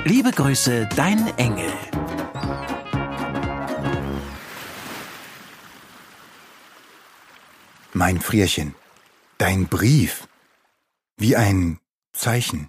Liebe Grüße, dein Engel. Mein Frierchen, dein Brief. Wie ein Zeichen.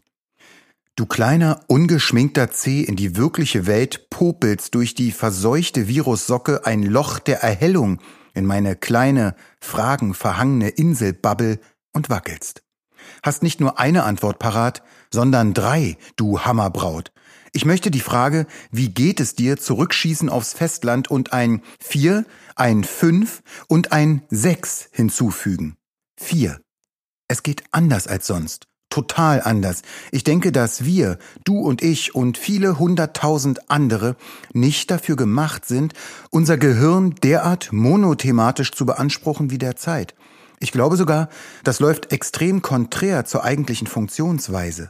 Du kleiner, ungeschminkter Zeh in die wirkliche Welt popelst durch die verseuchte Virussocke ein Loch der Erhellung in meine kleine, fragenverhangene Inselbubble und wackelst. Hast nicht nur eine Antwort parat, sondern 3, du Hammerbraut. Ich möchte die Frage, wie geht es dir, zurückschießen aufs Festland und ein 4, ein 5 und ein 6 hinzufügen. 4. Es geht anders als sonst. Total anders. Ich denke, dass wir, du und ich und viele 100.000 andere nicht dafür gemacht sind, unser Gehirn derart monothematisch zu beanspruchen wie derzeit. Ich glaube sogar, das läuft extrem konträr zur eigentlichen Funktionsweise.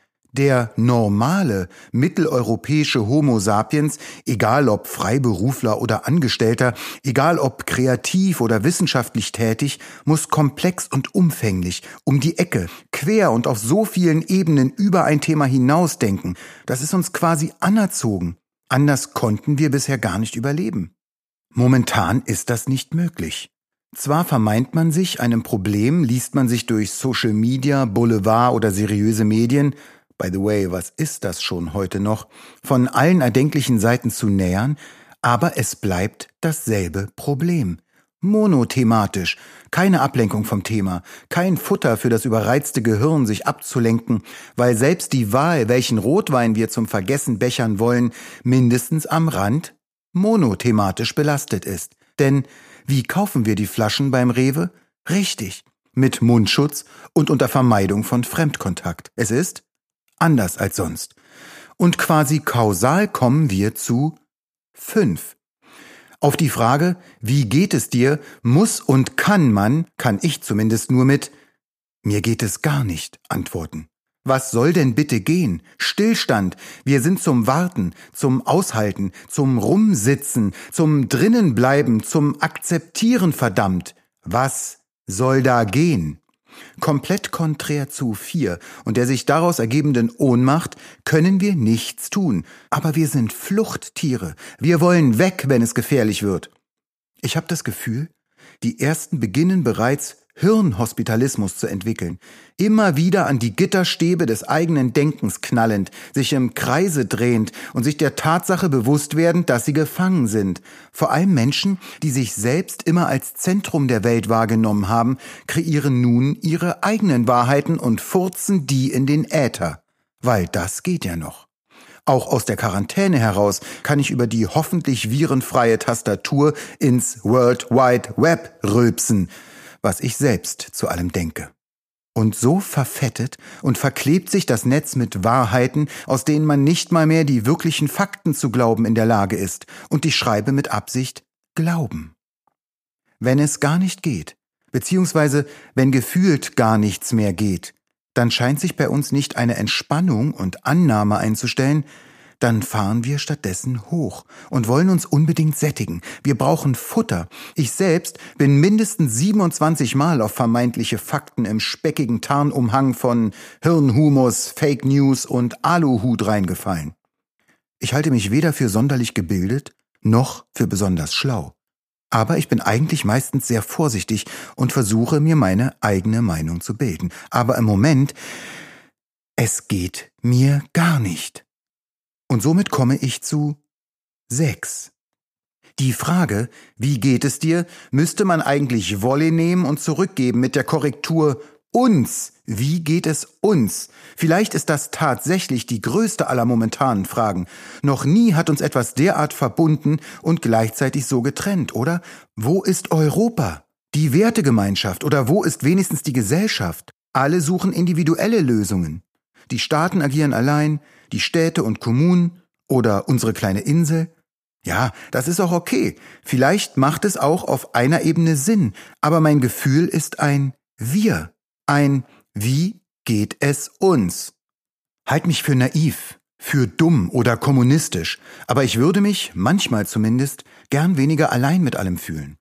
Der normale, mitteleuropäische Homo sapiens, egal ob Freiberufler oder Angestellter, egal ob kreativ oder wissenschaftlich tätig, muss komplex und umfänglich, um die Ecke, quer und auf so vielen Ebenen über ein Thema hinausdenken. Das ist uns quasi anerzogen. Anders konnten wir bisher gar nicht überleben. Momentan ist das nicht möglich. Zwar vermeint man sich einem Problem, liest man sich durch Social Media, Boulevard oder seriöse Medien, by the way, was ist das schon heute noch, von allen erdenklichen Seiten zu nähern, aber es bleibt dasselbe Problem. Monothematisch, keine Ablenkung vom Thema, kein Futter für das überreizte Gehirn, sich abzulenken, weil selbst die Wahl, welchen Rotwein wir zum Vergessen bechern wollen, mindestens am Rand monothematisch belastet ist. Denn wie kaufen wir die Flaschen beim Rewe? Richtig, mit Mundschutz und unter Vermeidung von Fremdkontakt. Es ist anders als sonst. Und quasi kausal kommen wir zu 5. Auf die Frage, wie geht es dir, muss und kann ich zumindest nur mit mir geht es gar nicht antworten. Was soll denn bitte gehen? Stillstand. Wir sind zum Warten, zum Aushalten, zum Rumsitzen, zum Drinnenbleiben, zum Akzeptieren verdammt. Was soll da gehen? Komplett konträr zu 4 und der sich daraus ergebenden Ohnmacht können wir nichts tun. Aber wir sind Fluchttiere. Wir wollen weg, wenn es gefährlich wird. Ich habe das Gefühl, die Ersten beginnen bereits Hirnhospitalismus zu entwickeln. Immer wieder an die Gitterstäbe des eigenen Denkens knallend, sich im Kreise drehend und sich der Tatsache bewusst werdend, dass sie gefangen sind. Vor allem Menschen, die sich selbst immer als Zentrum der Welt wahrgenommen haben, kreieren nun ihre eigenen Wahrheiten und furzen die in den Äther. Weil das geht ja noch. Auch aus der Quarantäne heraus kann ich über die hoffentlich virenfreie Tastatur ins World Wide Web rülpsen, was ich selbst zu allem denke. Und so verfettet und verklebt sich das Netz mit Wahrheiten, aus denen man nicht mal mehr die wirklichen Fakten zu glauben in der Lage ist. Und ich schreibe mit Absicht Glauben. Wenn es gar nicht geht, beziehungsweise wenn gefühlt gar nichts mehr geht, dann scheint sich bei uns nicht eine Entspannung und Annahme einzustellen, dann fahren wir stattdessen hoch und wollen uns unbedingt sättigen. Wir brauchen Futter. Ich selbst bin mindestens 27 Mal auf vermeintliche Fakten im speckigen Tarnumhang von Hirnhumus, Fake News und Aluhut reingefallen. Ich halte mich weder für sonderlich gebildet, noch für besonders schlau. Aber ich bin eigentlich meistens sehr vorsichtig und versuche, mir meine eigene Meinung zu bilden. Aber im Moment, es geht mir gar nicht. Und somit komme ich zu 6. Die Frage, wie geht es dir, müsste man eigentlich Volley nehmen und zurückgeben mit der Korrektur uns. Wie geht es uns? Vielleicht ist das tatsächlich die größte aller momentanen Fragen. Noch nie hat uns etwas derart verbunden und gleichzeitig so getrennt, oder? Wo ist Europa? Die Wertegemeinschaft oder wo ist wenigstens die Gesellschaft? Alle suchen individuelle Lösungen. Die Staaten agieren allein, die Städte und Kommunen oder unsere kleine Insel. Ja, das ist auch okay. Vielleicht macht es auch auf einer Ebene Sinn, aber mein Gefühl ist ein Wir, ein Wie geht es uns? Halt mich für naiv, für dumm oder kommunistisch, aber ich würde mich, manchmal zumindest, gern weniger allein mit allem fühlen.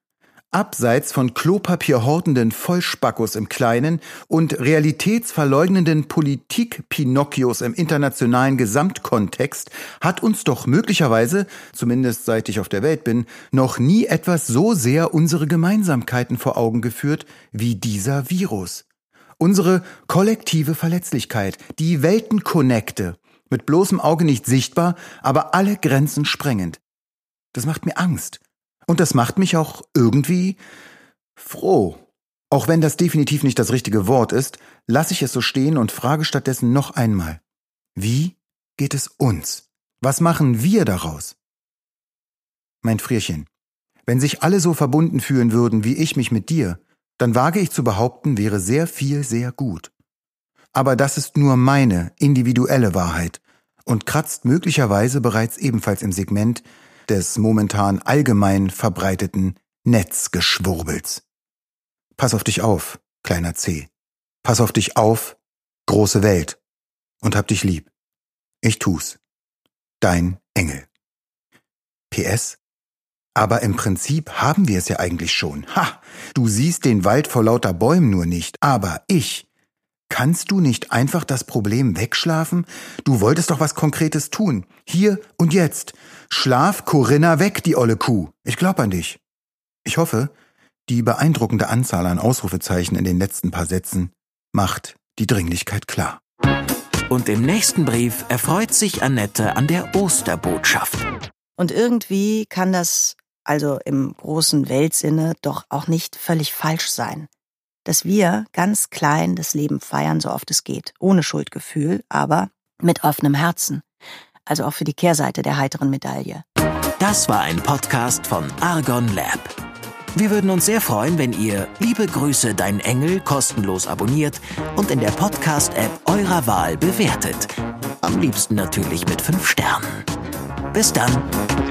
Abseits von klopapierhortenden Vollspackos im Kleinen und realitätsverleugnenden Politik-Pinocchios im internationalen Gesamtkontext hat uns doch möglicherweise, zumindest seit ich auf der Welt bin, noch nie etwas so sehr unsere Gemeinsamkeiten vor Augen geführt wie dieser Virus. Unsere kollektive Verletzlichkeit, die Weltenkonnekte, mit bloßem Auge nicht sichtbar, aber alle Grenzen sprengend. Das macht mir Angst. Und das macht mich auch irgendwie froh. Auch wenn das definitiv nicht das richtige Wort ist, lasse ich es so stehen und frage stattdessen noch einmal: Wie geht es uns? Was machen wir daraus? Mein Frierchen, wenn sich alle so verbunden fühlen würden wie ich mich mit dir, dann wage ich zu behaupten, wäre sehr viel sehr gut. Aber das ist nur meine individuelle Wahrheit und kratzt möglicherweise bereits ebenfalls im Segment des momentan allgemein verbreiteten Netzgeschwurbels. Pass auf dich auf, kleiner C. Pass auf dich auf, große Welt. Und hab dich lieb. Ich tu's. Dein Engel. PS. Aber im Prinzip haben wir es ja eigentlich schon. Ha! Du siehst den Wald vor lauter Bäumen nur nicht. Aber ich. Kannst du nicht einfach das Problem wegschlafen? Du wolltest doch was Konkretes tun. Hier und jetzt. Schlaf Corinna weg, die olle Kuh. Ich glaub an dich. Ich hoffe, die beeindruckende Anzahl an Ausrufezeichen in den letzten paar Sätzen macht die Dringlichkeit klar. Und im nächsten Brief erfreut sich Annette an der Osterbotschaft. Und irgendwie kann das, also im großen Weltsinne, doch auch nicht völlig falsch sein. Dass wir ganz klein das Leben feiern, so oft es geht. Ohne Schuldgefühl, aber mit offenem Herzen. Also auch für die Kehrseite der heiteren Medaille. Das war ein Podcast von Argon Lab. Wir würden uns sehr freuen, wenn ihr Liebe Grüße, dein Engel kostenlos abonniert und in der Podcast-App eurer Wahl bewertet. Am liebsten natürlich mit 5 Sternen. Bis dann.